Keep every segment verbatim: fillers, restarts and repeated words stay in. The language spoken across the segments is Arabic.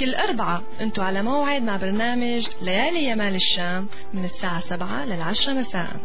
كل أربعة انتوا على موعد مع برنامج ليالي يمال الشام من الساعة سبعة للعشرة مساء.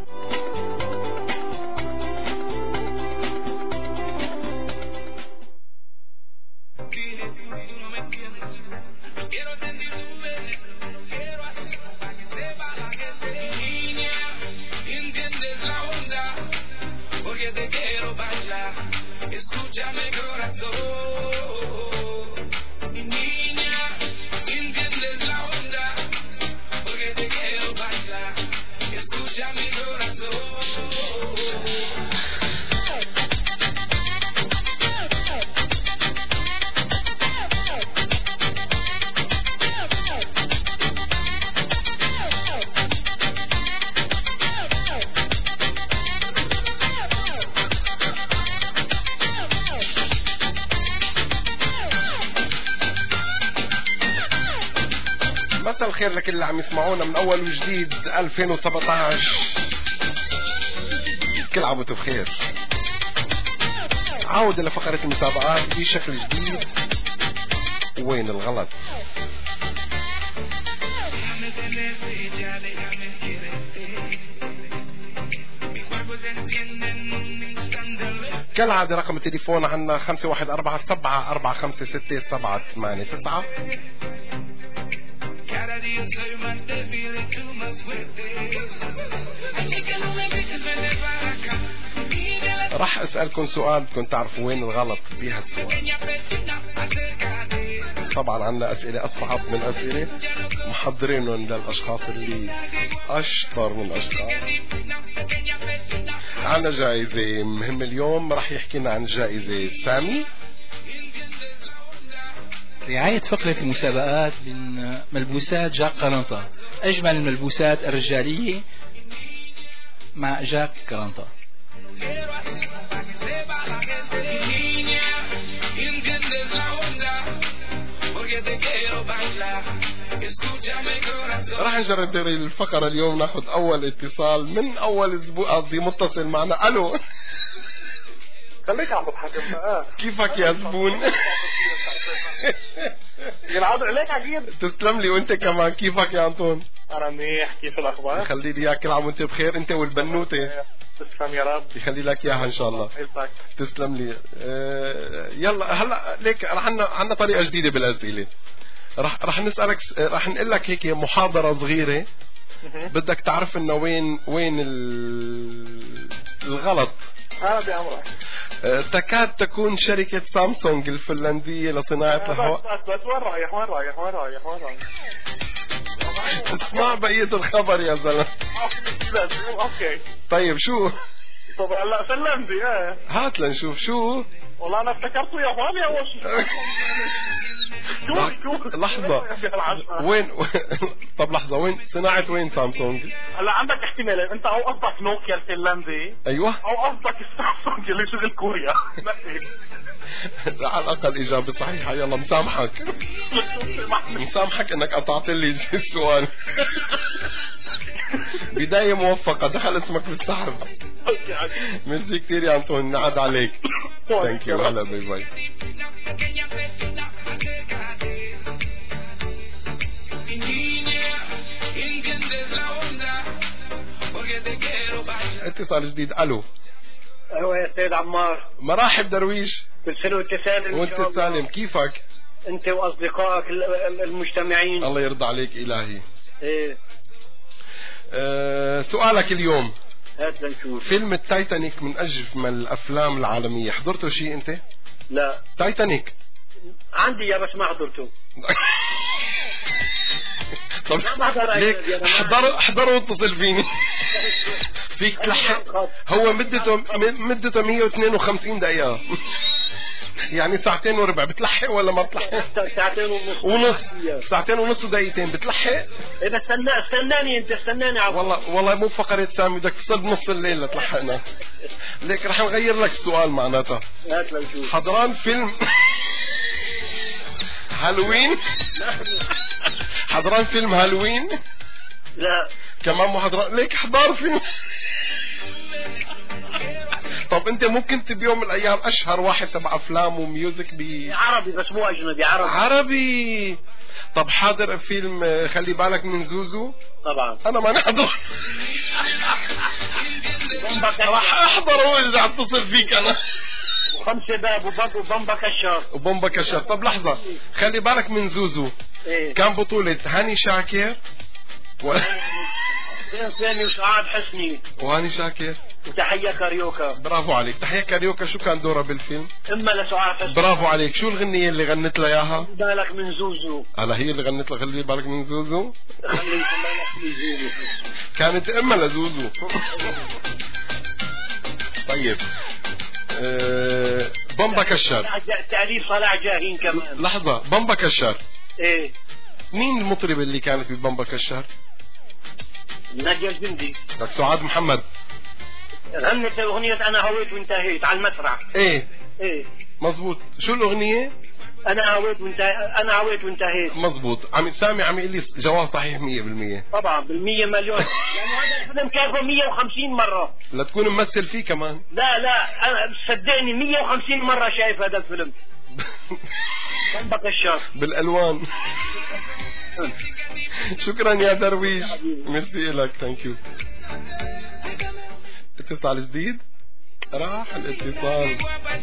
مساء الخير لكل اللي عم يسمعونا من اول وجديد ألفين وسبعة عشر. كل عام وانتم بخير. عودة لفقرة المسابقات بشكل جديد. وين الغلط؟ كالعادة رقم التليفون عنا خمسة واحد أربعة سبعة أربعة خمسة ستة سبعة ثمانية تسعة. راح أسألكم سؤال بدكم تعرفوا وين الغلط بهالسؤال. طبعا عنا أسئلة أصعب من أسئلة محضرينهم للأشخاص اللي أشطر من أشطر. عنا جائزة مهمة اليوم، راح يحكينا عن جائزة سامي. رعاية فقرة المسابقات من ملبوسات جاك كارانتا، أجمل الملبوسات الرجالية مع جاك كارانتا. راح نجرب الفقرة اليوم، ناخذ أول اتصال من أول أسبوع، قصدي متصل معنا. ألو، خليك عم تضحك. كيفك يا زبون؟ ينعاد عليك عقيد. تسلم لي، وانت كمان كيفك يا انطون؟ انا منيح، كيف الاخبار؟ يخلي لي اياك، كل عام وانت بخير، انت والبنوته. تسلم يا رب، يخلي لك اياها ان شاء الله. تسلم لي. اه يلا هلا ليك رح عنا عنا طريقه جديده بالاسئله. رح رح نسالك، رح نقول لك هيك محاضره صغيره، بدك تعرف انه وين وين الغلط. أنا بأمرك. تكاد تكون شركة سامسونج الفنلندية لصناعة الهواء. بس بس وين رايح وين رايح وين رايح وين رايح؟ اسمع بقية الخبر يا زلمة. اوكي طيب شو؟ طب هلا فنلندي. ايه هات لنشوف شو. والله انا افتكرته ياباني اول شيء. لحظة، وين طب لحظة، وين صناعة وين سامسونج؟ هلا عندك احتمالين، انت او قصدك نوكيا الفنلندي. ايوه، او قصدك السامسونج اللي شغل كوريا. على الاقل اجابة صحيحة. يلا مسامحك مسامحك انك قطعت لي السؤال. بداية موفقة، دخل اسمك بالسحب. ميرسي كتير يا انطون، نعد عليك. ثانك يو، هلا باي باي. اتصال جديد. الو. ايوه يا سيد عمار. مرحب درويش. كل سنه وانت سالم. وانت سالم، كيفك انت واصدقائك المجتمعين؟ الله يرضى عليك الهي. ايه أه سؤالك اليوم. هات لنشوف. فيلم التايتانيك من اجمل الافلام العالميه، حضرته شيء انت؟ لا. تايتانيك عندي يا بس ما حضرته. طب ليك احضر احضر واتصل فيني. فيك تلحق. هو مدته مدته مية واثنين وخمسين دقيقة، يعني ساعتين وربع. بتلحق ولا ما بتلحق؟ ساعتين ونص. ونص ساعتين ونص ودقيقتين. بتلحق؟ اذا استنى استناني انت استناني عفوا. والله والله مو فقرة سامي، بدك تصل بنص الليل لتلحقنا. ليك رح نغير لك السؤال معناتها. هات لنشوف. حضران فيلم هالوين؟ حضران فيلم هالوين؟ لا كمان مو حضران. ليك حضر فيلم طب انت ممكن بيوم من الايام اشهر واحد تبع افلام وميوزك ب عربي بس مو اجنبي، عربي. عربي. طب حاضر فيلم خلي بالك من زوزو؟ طبعا انا ما نحضر. راح احضر وارجع اتصل فيك انا. خمسة باب وبرضه بومبا كشار. وبومبا كشار. طب لحظة، خلي بالك من زوزو. إيه؟ كان بطولة هاني شاكر و... ثاني وسعاد حسني وهاني شاكر وتحية كاريوكا. برافو عليك. تحية كاريوكا شو كان دورها بالفيلم؟ اما لسعاد حسني. برافو عليك. شو الغنية اللي غنت لها اياها؟ بالك من زوزو. هلا هي اللي غنت لها خلي بالك من زوزو. خلي بالك من زوزو. كانت اما لزوزو. طيب أه... بومبا كشار. تأليف صلاح جاهين كمان. لحظة، بومبا كشار ايه مين المطربة اللي كانت ببومبا كشار؟ نادية الجندي. لك سعاد محمد. غنت اغنية انا هويت وانتهيت على المسرح. ايه ايه مزبوط. شو الاغنية؟ انا هويت وانتهيت. انا هويت وانتهيت. مزبوط. عم سامي عم يقول لي جواب صحيح مية بالمية. طبعا بالمية مليون. يعني هذا الفيلم كيفه مية وخمسين مرة. لا تكون ممثل فيه كمان. لا لا انا صدقني مية وخمسين مرة شايف هذا الفيلم. بومبا كشار بالالوان. شكرا يا درويش. ميرسي لك. ثانك يو. اتصال جديد. راح الاتصال.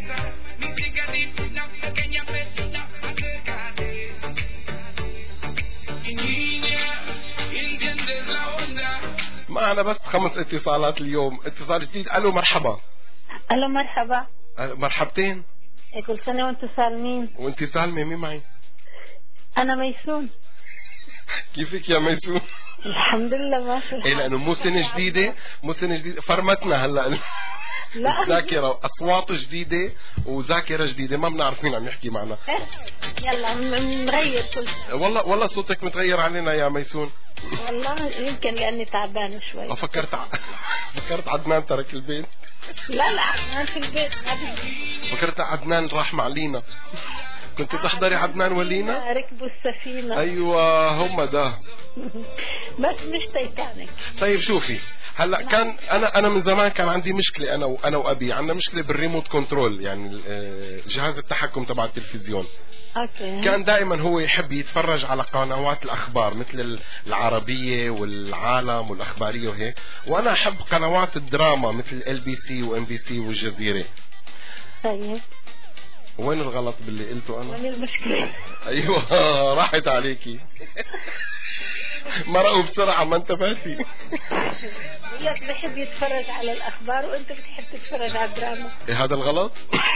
معنا بس خمس اتصالات اليوم. اتصال جديد. الو مرحبا. الو مرحبا. مرحبتين. كل سنة وانتم سالمين. وانت سالمة. مين معي؟ انا ميسون. كيفك يا ميسون؟ الحمد لله ماشي. ايه لانه مو سنة جديدة، مو سنة جديدة فرمتنا هلا. لا ذاكرة اصوات جديدة وذاكرة جديدة ما بنعرف مين عم يحكي معنا. يلا نغير كل شيء. والله والله صوتك متغير علينا يا ميسون. والله يمكن لاني تعبانة شوي. فكرت ع... فكرت عدنان ترك البيت. لا لا عدنان في البيت. فكرت عدنان راح مع لينا. كنت تحضري عدنان ولينا؟ ركبوا السفينة. ايوه هم ده. بس مش تايتانيك. طيب شوفي هلا كان انا انا من زمان كان عندي مشكله انا وانا وابي عندنا مشكله بالريموت كنترول يعني جهاز التحكم تبع التلفزيون. اوكي. كان دائما هو يحب يتفرج على قنوات الاخبار مثل العربيه والعالم والاخباريه وهيك، وانا احب قنوات الدراما مثل ال بي سي وام بي سي والجزيره. طيب وين الغلط باللي قلته انا؟ وين المشكله؟ ايوه راحت عليكي. مرقوا بسرعه ما انتبهتي. وياك بحب يتفرج على الاخبار وانت بتحب تتفرج على الدراما. ايه هذا الغلط؟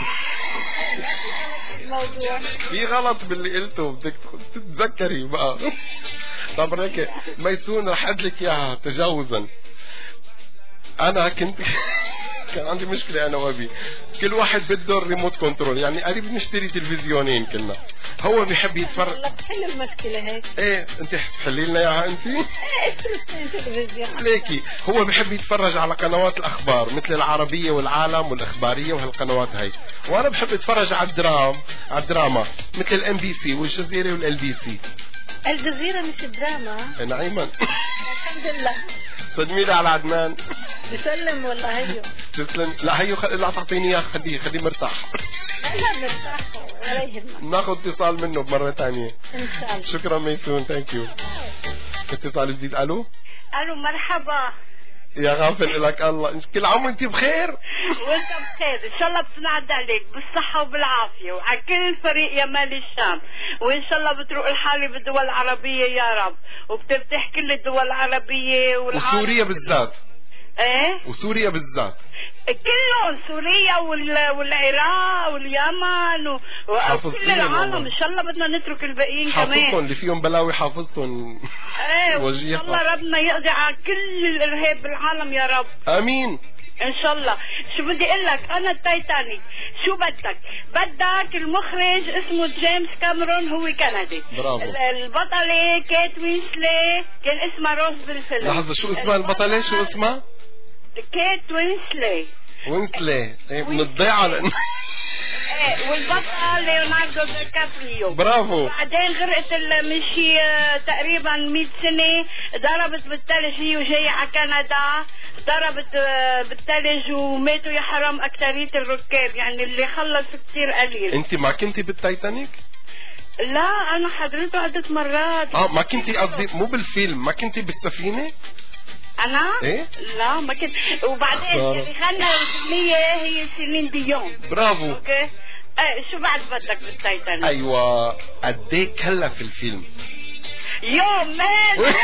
الموضوع في غلط باللي قلته بدك تتذكري بقى. طب هيك ميسون رح ادلك اياها تجاوزا. انا كنت كان عندي مشكلة أنا وأبي، كل واحد بده الريموت كنترول، يعني قريب نشتري تلفزيونين كنا. هو بيحب يتفرج. لا تحل المشكلة هيك. إيه أنت تحلي لنا إياها أنت؟ إيه تلفزيون. عليكي هو بيحب يتفرج على قنوات الأخبار مثل العربية والعالم والإخبارية وهالقنوات هاي، وأنا بحب أتفرج على الدرام على الدراما مثل الام بي سي والجزيرة والال بي سي. الجزيرة مش دراما. نعيما. الحمد لله. سلمي لي على عدنان. بسلم والله هيو. تسلم. لا هيو خ... لا تعطيني اياه، خليه خليه مرتاح. لا مرتاح ولا يهمك. ناخذ اتصال منه بمرة ثانية. ان شاء الله. شكرا ميسون. ثانك يو. اتصال جديد. الو. الو مرحبا. يا غافل لك الله، كل عام وانت بخير. وانت بخير ان شاء الله بتنعد عليك بالصحة وبالعافية وعلى كل فريق يا مال الشام، وان شاء الله بتروق الحالة بالدول العربية يا رب، وبترتاح كل الدول العربيل والعالم وسوريا بالذات. ايه وسوريا بالذات كلهم، سوريا والعراق واليمن وكل العالم. ان شاء الله بدنا نترك الباقيين كمان. حافظتهم اللي فيهم بلاوي حافظتهم. ايه وان شاء الله ربنا يقضي على كل الارهاب بالعالم يا رب. امين ان شاء الله. شو بدي اقول لك، انا التايتانيك شو بدك بدك المخرج اسمه جيمس كاميرون، هو كندي. برافو. البطلة كيت وينسلي كان اسمها روز بالفيلم. لحظة شو اسمها البطلة؟ شو اسمها؟ كيت وينسلي. وينسلي. ايه من الضيعة لأنه ايه والبطل ليوناردو دي كابريو. برافو. بعدين غرقت مشي تقريبا مئة سنة، ضربت بالثلج هي وجاية على كندا، ضربت بالثلج وماتوا يا حرام أكثرية الركاب، يعني اللي خلص كتير قليل. انت ما كنتي بالتايتانيك؟ لا أنا حضرته عدة مرات. اه ما كنتي، قصدي مو بالفيلم، ما كنتي بالسفينة؟ أنا؟ إيه؟ لا ما كنت. وبعدين اللي غنى الأغنية هي سيلين ديون. برافو. أوكي. ايه شو بعد بدك بالتايتانيك؟ ايوه قد ايه كلف الفيلم؟ يوم مان قلت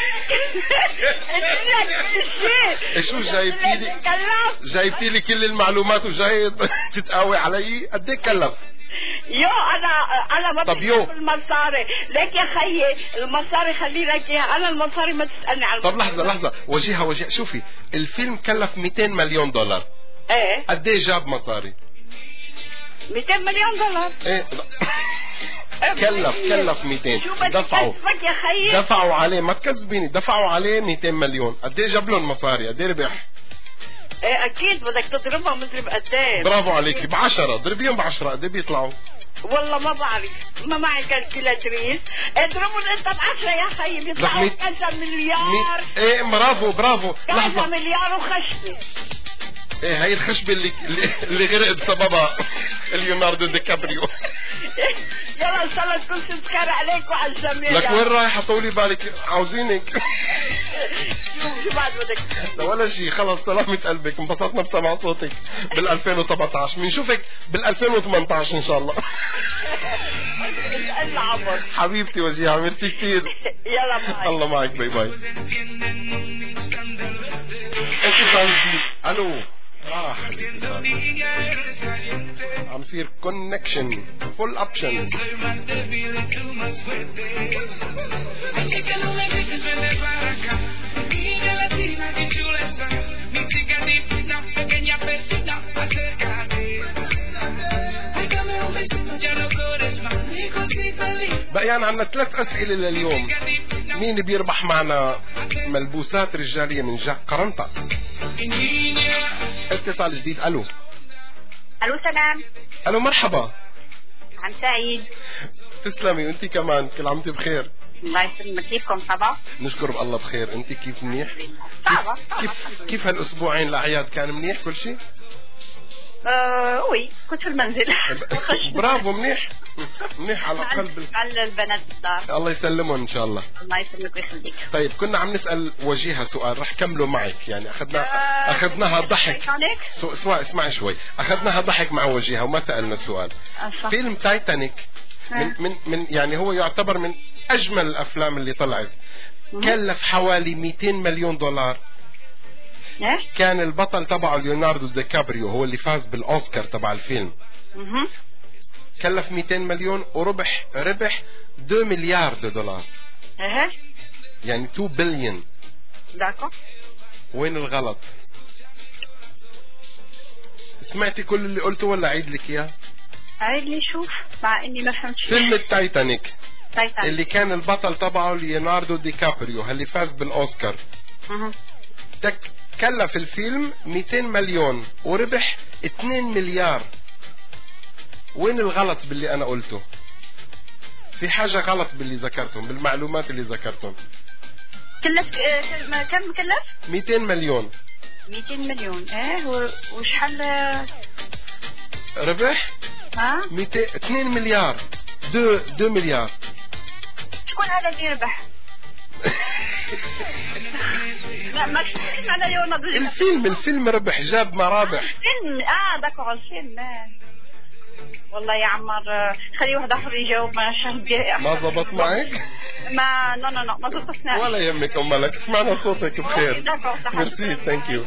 لك شيء. شو جايبتي لي؟ جايبتي لي كل المعلومات وجاي تتقاوي علي؟ قد ايه كلف؟ يو انا انا ما طب يو المصاري ليك يا خيي، المصاري خلي لك اياها، انا المصاري ما تسالني عن طب لحظه لحظه وجيها وجيها. شوفي الفيلم كلف مئتين مليون دولار. ايه قد ايه جاب مصاري؟ مئتين مليون دولار. ايه كلف كلف مئتين. دفعوا يا خيي دفعوا عليه، ما تكذبيني، دفعوا عليه مئتين مليون. قد ايه جاب لهم مصاري؟ قد ايه ربح؟ ايه اكيد بدك تضربها مضرب قد ايه. برافو عليكي. بعشرة ضربيهم بعشرة قد ايه بيطلعوا؟ والله ما بعرف، ما معي كالكولاتريس. اضربهم انت بعشرة يا خيي بيطلعوا كذا مليار. ايه برافو برافو. كذا مليار وخشبة. ايه هاي الخشبة اللي اللي غرق بسببها ليوناردو دي كابريو. يلا ان شاء الله تكون تذكر عليك وعلى الجميع. لك وين رايحة؟ طولي بالك عاوزينك. شو بعد بدك؟ ولا شيء، خلص سلامة قلبك، انبسطنا بسمع صوتك بال ألفين وسبعطعش، بنشوفك بال ألفين وثمنطعش ان شاء الله. حبيبتي وجيها، ميرسي كثير. يلا باي. الله معك، باي باي. اتصال جديد. الو راح عم يصير كونكشن فول اوبشن. بقيان عنا ثلاث أسئلة لليوم. مين بيربح معنا ملبوسات رجالية من جاك قرنطة؟ اتصال جديد. الو الو سلام. الو مرحبا. عم سعيد. تسلمي، وانتي كمان كل عام بخير. الله يسلمك. كيفكم؟ صبا؟ نشكر الله بخير. انتي كيف؟ منيح؟ صبا. كيف كيف هالاسبوعين الاعياد كان منيح كل شيء؟ آه وي كنت في المنزل. برافو منيح منيح على الاقل بال... على البنات بالدار. الله يسلمهم ان شاء الله. الله يسلمك ويخليك. طيب كنا عم نسال وجيها سؤال، رح كمله معك، يعني اخذنا آه اخذناها ضحك. سو... سواء اسمعي شوي، اخذناها ضحك مع وجيها وما سالنا السؤال. أصح. فيلم تايتانيك من من من يعني هو يعتبر من اجمل الافلام اللي طلعت. كلف حوالي مئتين مليون دولار. كان البطل تبعه ليوناردو دي كابريو، هو اللي فاز بالاوسكار تبع الفيلم. مه. كلف مئتين مليون وربح ربح اثنين مليار دولار. اها يعني اثنين بليون. داكو. وين الغلط؟ سمعتي كل اللي قلته ولا عيد لك اياه؟ عيد لي شوف، مع اني ما فهمت شيء. فيلم التايتانيك تايتانيك اللي كان البطل تبعه ليوناردو دي كابريو، اللي فاز بالاوسكار. اها تك كلف الفيلم مئتين مليون وربح اثنين مليار. وين الغلط باللي انا قلته؟ في حاجة غلط باللي ذكرتهم، بالمعلومات اللي ذكرتهم. كلف اه كم كلف؟ مئتين مليون. مئتين مليون. ايه وشحال ربح؟ ها؟ مئتين اثنين مليار. دو دو مليار. شكون هذا اللي يربح؟ لا ما شفتش معنا اليوم. الفيلم الفيلم ربح، جاب مرابح. الفيلم اه داكو الفيلم. والله يا عمر خلي واحد اخر يجاوب. ما شهد ما زبط معك؟ ما نو نو نو ما زبطنا ولا يهمك امالك، سمعنا صوتك بخير. ميرسي ثانك يو.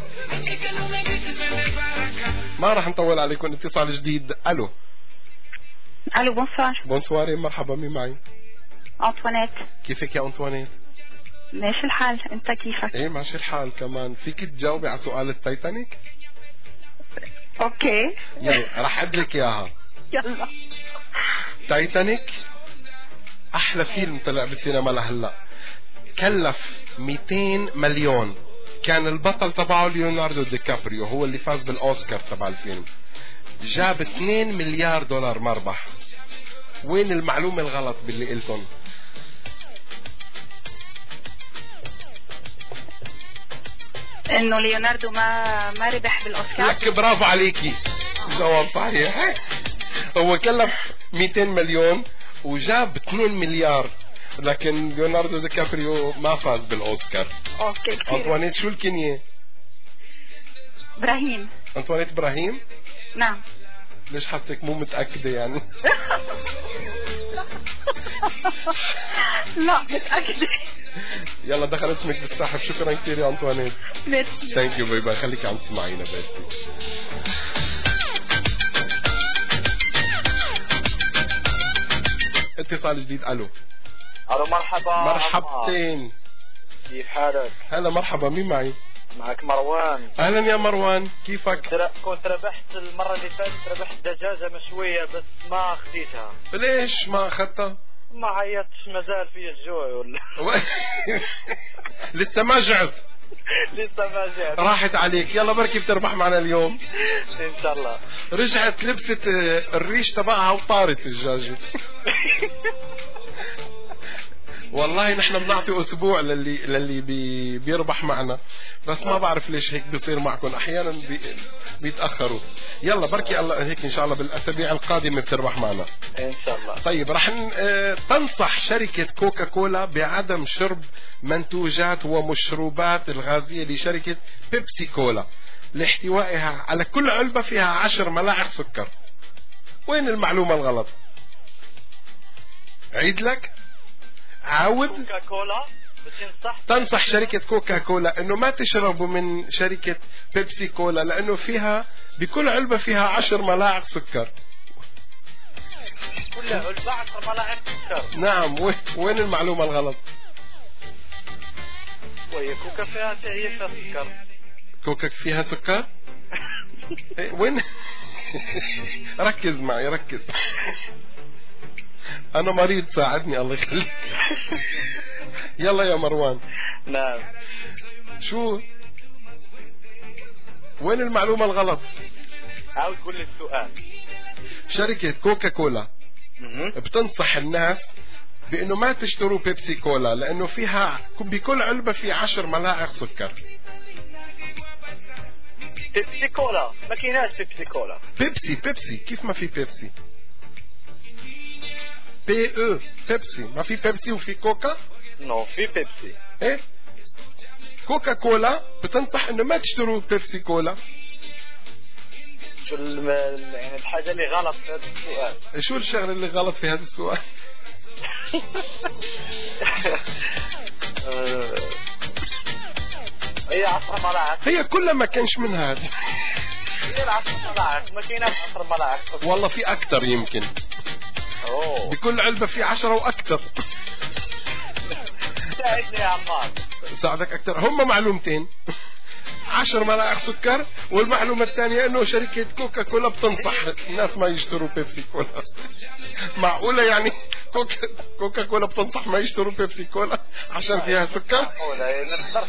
ما راح نطول عليكم، اتصال جديد. الو الو بونسوار. بونسوار مرحبا، مين معي؟ أنطوانيت. كيفك يا أنطوانيت؟ ماشي الحال، أنت كيفك؟ إيه ماشي الحال كمان. فيك تجاوبي على سؤال التايتانيك؟ أوكي يلا رح أدلك إياها. يلا. تايتانيك أحلى فيلم طلع بالسينما لهلا، كلف مئتين مليون. كان البطل تبعه ليوناردو دي كابريو، هو اللي فاز بالأوسكار تبع الفيلم. جاب اثنين مليار دولار مربح. وين المعلومة الغلط باللي قلتن؟ انه ليوناردو ما ما ربح بالاوسكار. لك برافو عليكي، جواب صحيح. هو كلف مئتين مليون وجاب اثنين مليار، لكن ليوناردو دي كابريو ما فاز بالاوسكار. اوكي كثير. انطوانيت شو الكنية؟ ابراهيم. انطوانيت ابراهيم؟ نعم. ليش حسك مو متأكدة يعني؟ لا متأكدة. يلا دخل اسمك بالسحب. شكرا كثير يا انطوانيت. ثانك يو باي باي. خليكي عم تسمعينا بس. اتصال جديد. الو. الو مرحبا. مرحبتين. كيف حالك؟ هلا مرحبا. مين معي؟ معك مروان. اهلا يا مروان، كيفك؟ كنت ربحت المرة اللي فاتت، ربحت دجاجة مشوية بس ما اخذيتها. ليش ما اخذتها؟ ما عيطتش، مازال في الجوع ولا لسه ما جعت. لسه ما جعت. راحت عليك. يلا بركي بتربح معنا اليوم ان شاء الله. رجعت لبست الريش تبعها وطارت الدجاجة. والله نحن بنعطي اسبوع للي للي بي بيربح معنا، بس ما بعرف ليش هيك بيصير معكم احيانا بي بيتاخروا. يلا بركي الله هيك ان شاء الله بالاسابيع القادمه بتربح معنا ان شاء الله. طيب رح تنصح شركه كوكا كولا بعدم شرب منتوجات ومشروبات الغازيه لشركه بيبسي كولا لاحتوائها على كل علبه فيها عشر ملاعق سكر. وين المعلومه الغلط؟ عيد لك. عاود. كوكا كولا بتنصح تنصح شركة كوكا كولا انه ما تشربوا من شركة بيبسي كولا لانه فيها بكل علبة فيها عشر ملاعق سكر. كل علبة عشر ملاعق سكر. نعم. وين المعلومة الغلط؟ وهي كوكا فيها هي فيها سكر. كوكا فيها سكر؟ وين؟ ركز معي ركز. أنا مريض، ساعدني الله يخليك. يلا يا مروان. نعم. شو؟ وين المعلومة الغلط؟ عاود قول لي السؤال. شركة كوكا كولا بتنصح الناس بأنه ما تشتروا بيبسي كولا لأنه فيها بكل علبة في عشر ملاعق سكر. بيبسي كولا ما كيناش بيبسي كولا. بيبسي بيبسي كيف ما في بيبسي؟ بي او بيبسي. ما في بيبسي وفي كوكا؟ نو في بيبسي. ايه كوكا كولا بتنصح انه ما تشتروا بيبسي كولا. شو الم... يعني الحاجة اللي غلط في هذا السؤال؟ شو الشغلة اللي غلط في هذا السؤال؟ هي عشر ملاعق. هي كلها ما كانش من هذه. هي العشر ملاعق ما كيناش عشر ملاعق. والله في اكثر يمكن. أوه. بكل علبة في عشرة واكثر. ساعدني يا عمار. ساعدك اكثر. هم معلومتين، عشر ملاعق سكر، والمعلومة الثانية انه شركة كوكا كولا بتنصح الناس ما يشتروا بيبسي كولا. معقولة يعني كوكا كوكا كولا بتنصح ما يشتروا بيبسي كولا عشان فيها سكر؟ معقولة نقدر.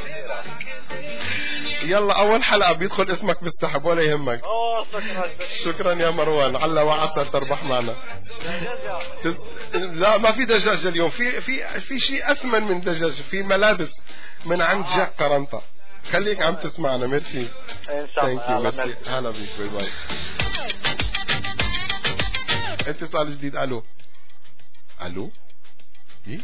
يلا اول حلقة بيدخل اسمك بالسحب ولا يهمك. اوه شكرا. شكرا يا مروان. على وعسى تربح معنا. تز... لا ما في دجاجة اليوم. في في في شيء اثمن من دجاجة. في ملابس من عند جاك كارانتا. خليك عم تسمعنا. ميرسي. ان شاء الله. هلا بيك. باي باي. اتصال جديد. الو. الو. ايه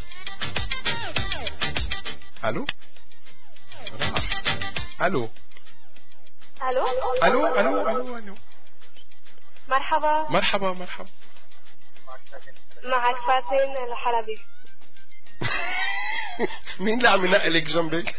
الو. راح. الو. الو الو الو الو الو. مرحبا. مرحبا مرحبا. معك فاتن الحلبي. مين اللي عم ينقلك جنبك؟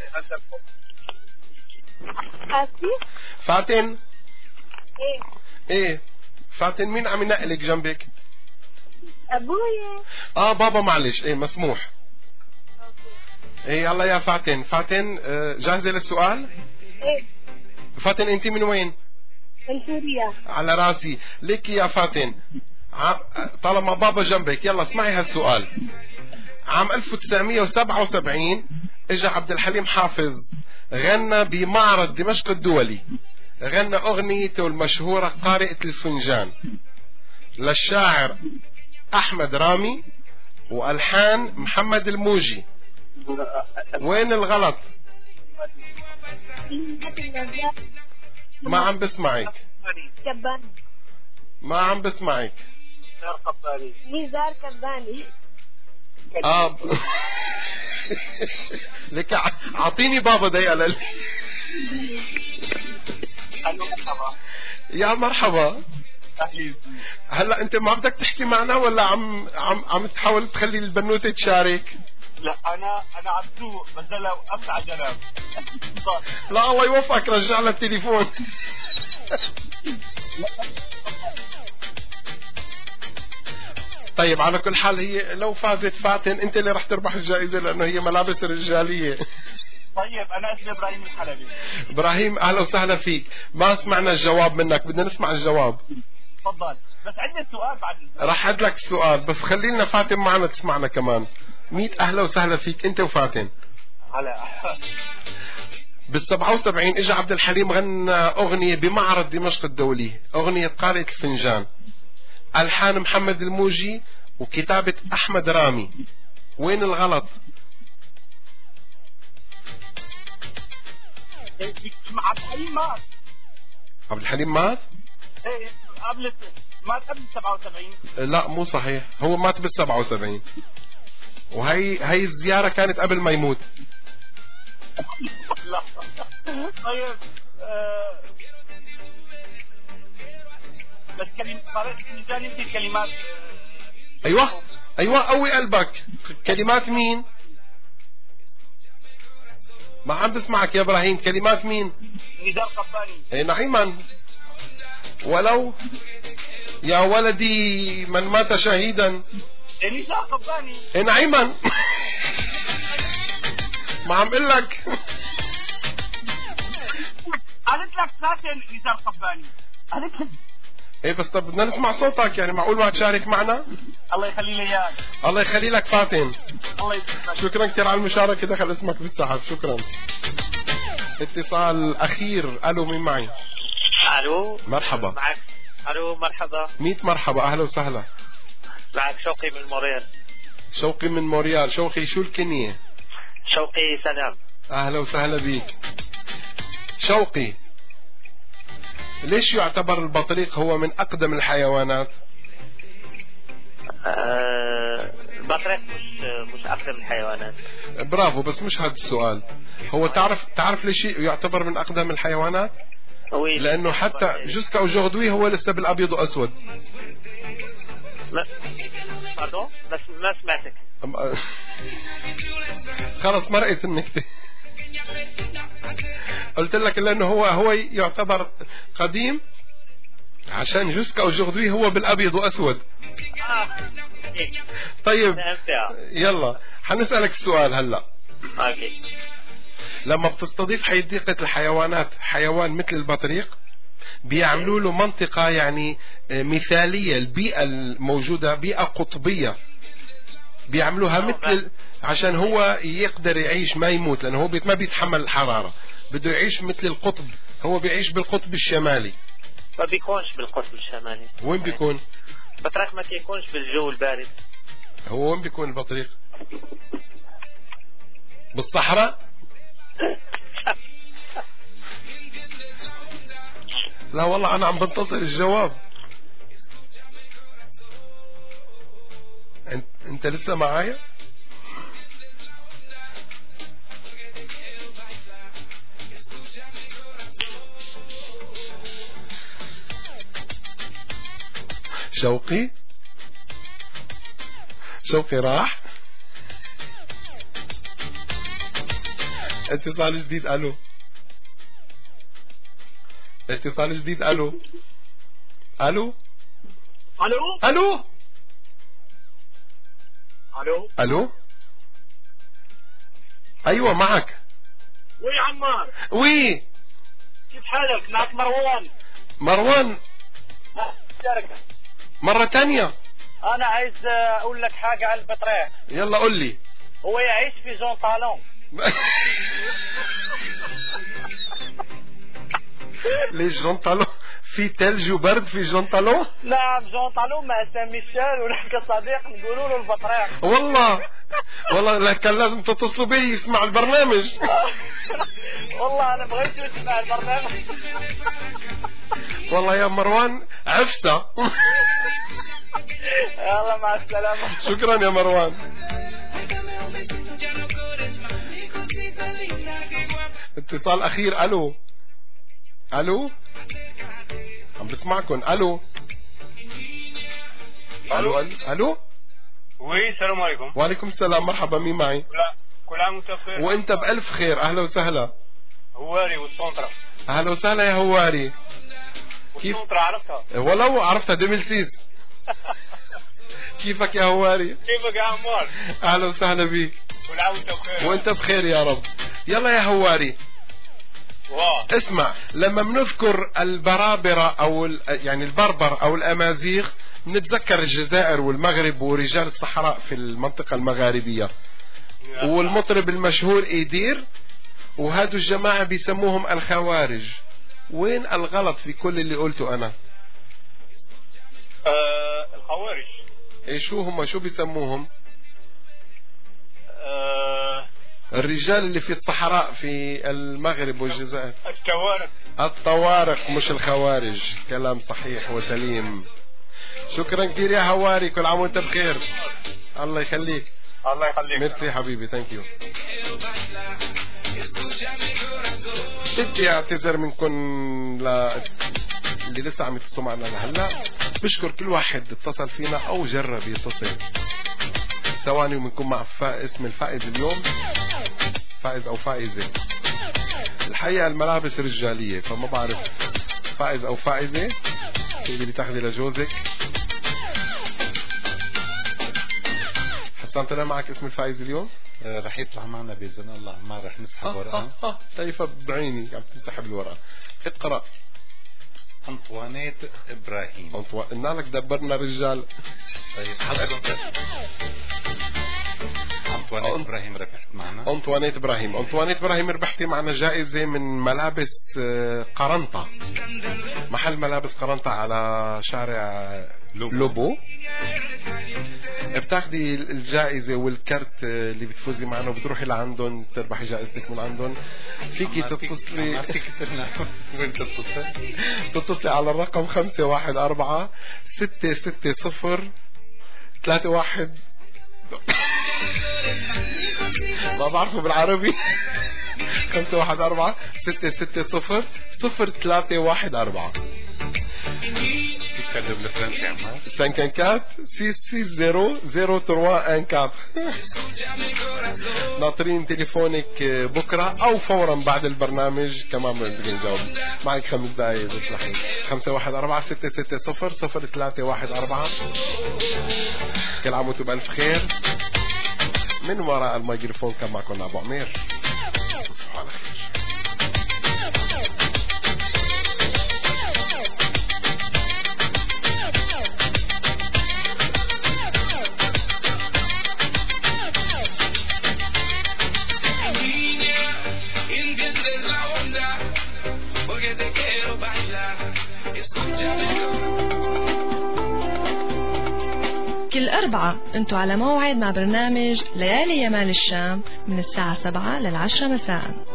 فاتن. فاتن. ايه ايه فاتن. مين عم ينقلك جنبك؟ ابويا. اه بابا معلش. ايه مسموح. ايه يلا يا فاتن. فاتن جاهزة للسؤال؟ ايه. فاتن انت من وين؟ من سوريا. على راسي. لك يا فاتن طالما بابا جنبك يلا اسمعي هالسؤال. عام ألف وتسعمئة وسبعة وسبعين اجا عبد الحليم حافظ غنى بمعرض دمشق الدولي، غنى اغنيته المشهورة قارئة الفنجان للشاعر احمد رامي والحان محمد الموجي. وين الغلط؟ ما عم بسمعك. كباني. ما عم بسمعك. نزار قباني. نزار كباني. اه لك اعطيني بابا دقيقة لل يا مرحبا. هلا انت ما بدك تحكي معنا ولا عم عم عم تحاول تخلي البنوتة تشارك؟ لا انا انا عم سوق بس هلا وقفت على جنب. لا الله يوفقك، رجع لها التليفون. طيب على كل حال هي لو فازت فاتن انت اللي رح تربح الجائزة لانه هي ملابس رجالية. طيب انا اسمي ابراهيم الحلبي. ابراهيم اهلا وسهلا فيك. ما سمعنا الجواب منك، بدنا نسمع الجواب. تفضل. بس عندي سؤال بعد. رح أعد لك السؤال بس خلي لنا فاتن معنا تسمعنا كمان. ميت اهلا وسهلا فيك انت وفاتن. هلا. بالسبعة وسبعين اجى عبد الحليم غنى اغنية بمعرض دمشق الدولي، اغنية قارئة الفنجان، الحان محمد الموجي وكتابة احمد رامي. وين الغلط؟ عبد الحليم مات. عبد الحليم مات؟ ايه قبل مات قبل سبعة وسبعين. لا مو صحيح، هو مات بال سبعة وسبعين وهي هي الزيارة كانت قبل ما يموت. لا طيب آه... بس كلمة قارئة الفنجان يمكن كلمات. ايوه ايوه قوي قلبك. كلمات مين؟ ما عم بسمعك يا ابراهيم. كلمات مين؟ نزار قباني. اي نعيما. ولو يا ولدي من مات شهيدا. نزار قباني. اي نعيما. ما عم اقول لك. قالت لك فاتن نزار قباني. قالت لك ايه بس طب بدنا نسمع صوتك، يعني معقول ما تشارك معنا؟ الله يخلي لي اياك. الله يخلي لك فاتن. الله يسعدك. شكرا كثير على المشاركة، دخل اسمك بالسحب. شكرا. اتصال اخير. الو مين معي؟ الو مرحبا. معك. الو مرحبا. ميت مرحبا اهلا وسهلا. معك شوقي من موريال. شوقي من موريال. شوقي شو الكنية؟ شوقي سلام. اهلا وسهلا بيك. شوقي ليش يعتبر البطريق هو من اقدم الحيوانات؟ أه البطريق مش مش اقدم الحيوانات. برافو بس مش هذا السؤال. هو تعرف تعرف ليش يعتبر من اقدم الحيوانات؟ لانه حتى جوسكا اوجوردوي هو لسه بالابيض واسود. لا باردون بس ما سمعتك. خلص مرقت النكتة. قلت لك لانه هو هو يعتبر قديم عشان جوسكا اوجوردوي هو بالابيض واسود. آه. طيب يلا حنسألك السؤال هلا. اوكي. لما بتستضيف حديقة الحيوانات حيوان مثل البطريق بيعملوا له منطقة يعني مثالية، البيئة الموجودة بيئة قطبية بيعملوها مثل عشان هو يقدر يعيش ما يموت، لأنه هو ما بيتحمل الحرارة، بده يعيش مثل القطب. هو بيعيش بالقطب الشمالي. ما بيكونش بالقطب الشمالي. وين بيكون؟ البطريق ما بيكونش بالجو البارد. هو وين بيكون البطريق؟ بالصحراء؟ لا والله أنا عم بنتظر الجواب. أنت, انت لسه معايا؟ شوقي شوقي راح. اتصال جديد. الو اتصال جديد. الو الو الو الو الو الو ايوه معك. وي عمار. وي كيف حالك؟ معك مروان. مروان شاركة. مرة تانية. انا عايز اقول لك حاجة على البطريق. يلا قل لي. هو يعيش في جون طالون. ليش جون طالون؟ في تلج وبرد في جنطلو؟ نعم جنطلو مع سان ميشيل ولك صديق نقولوا له البطريق. والله والله لا كان لازم تتصلوا بي يسمع البرنامج. والله انا بغيت اسمع البرنامج. والله يا مروان عفسه. يلا مع السلامه. شكرا يا مروان. اتصال اخير. الو الو عم بسمعكم. الو الو الو وي السلام عليكم. وعليكم السلام. مرحبا. مين معي؟ لا كل عام وانت بخير. وانت بألف خير. اهلا وسهلا. هواري والسونترا. اهلا وسهلا يا هواري. كيف والسونترا عرفتها؟ ولو عرفتها ديميلسيس. كيفك يا هواري؟ كيفك يا عمار؟ اهلا وسهلا بيك. كل عام وانت بخير. وانت بخير يا رب. يلا يا هواري. واو. اسمع، لما بنذكر البرابرة او يعني البربر او الامازيغ بنتذكر الجزائر والمغرب ورجال الصحراء في المنطقة المغاربية، والمطرب المشهور ايدير، وهادو الجماعة بيسموهم الخوارج. وين الغلط في كل اللي قلته انا؟ آه الخوارج. ايه شو هم؟ شو بيسموهم؟ آه الرجال اللي في الصحراء في المغرب والجزائر. التوارق. الطوارق مش الخوارج. كلام صحيح وسليم. شكرا كثير يا هواري. كل عام وانت بخير. الله يخليك. الله يخليك. ميرسي حبيبي. ثانك يو. بدي اعتذر منكم ل... اللي لسه عم يتصلوا معنا لهلا. بشكر كل واحد اتصل فينا او جرب يتصل. ثواني وبنكون مع فا... اسم الفائز اليوم، فائز او فائزة. الحقيقة الملابس رجالية فما بعرف فائز او فائزة. تقدري تاخذي لجوزك. حسان طلع معك اسم الفائز اليوم؟ آه رح يطلع معنا بإذن الله. ما رح نسحب آه ورقة. آه آه. شايفة بعيني عم تنسحب الورقة. اقرأ. أنطوانيت إبراهيم. أنطوان قلنا لك دبرنا رجال. طيب حضرتك أنطوانيت أنت... إبراهيم ربحت معنا. أنطوانيت إبراهيم. أنطوانيت إبراهيم ربحتي معنا جائزة من ملابس قرنطة، محل ملابس قرنطة على شارع لوبو, لوبو. بتاخدي الجائزة والكرت اللي بتفوزي معنا وبتروحي لعندهم تربحي جائزتك من عندهم. فيكي تتصلي وين تتصل؟ تتصلي على الرقم خمسة واحد أربعة ستة ستة صفر ثلاثة واحد. ما بعرفه بالعربي. خمسة واحد أربعة ستة ستة صفر صفر ثلاثة واحد أربعة. تتكلم بالفرنسي عمار؟ cinquante-quatre six six zéro zéro trois un quatre. ناطرين تليفونك بكرة أو فورا بعد البرنامج كمان بدنا نجاوب. معك خمس دقايق بتلحق. خمسة واحد أربعة ستة ستة صفر صفر ثلاثة واحد أربعة. كل عام وانتم بألف خير. من وراء الميكروفون كان معكم أبو عمير. تصبحوا على خير. كل أربعة أنتوا على موعد مع برنامج ليالي يمال الشام من الساعة سبعة للعشرة مساء.